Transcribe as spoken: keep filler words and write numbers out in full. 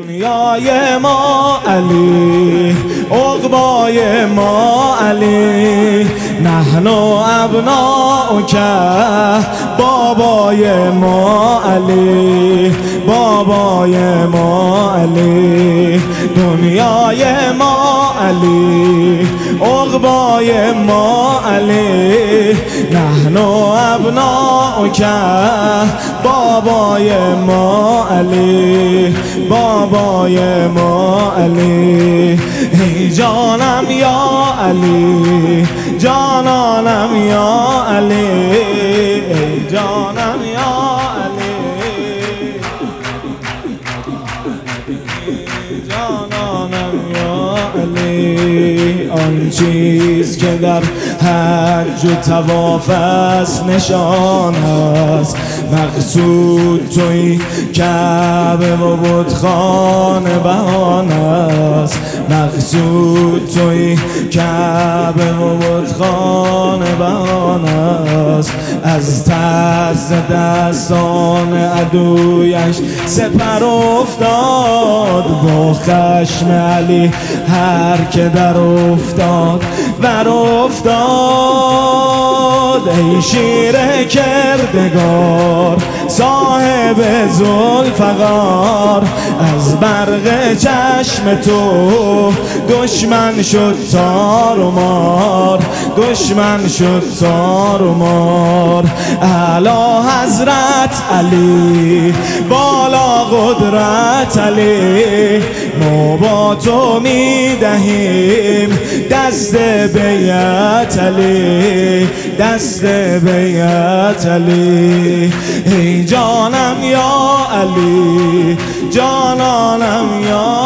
دنیای ما علی، عقبای ما علی، نحن ابناؤک بابای ما علی، بابای ما علی. دنیای ما علی، عقبای ما علی، نحن ابناؤک بابای ما علی، بابای ما علی. ای جانم یا علی، جانانم یا علی، ای جانم یا علی، جانانم یا علی. آن چیز که در حج و طواف است نشان است، مقصود توی کعبه و بتخانه بهانه است، مقصود توی کعبه و بتخانه بهانه است. از ترس دستان عدویش سپر افتاد، با خشم علی هر که در افتاد بر افتاد. ای شیر کردگار صاحب ذوالفقار، از برق چشم تو دشمن شد تار و مار، دشمن شد تار و مار. اعلی حضرت علی، بالا قدرت علی، ما با تو میدهیم دست بیعت علی، دست بیعت علی. ای جانم یا علی، جانانم یا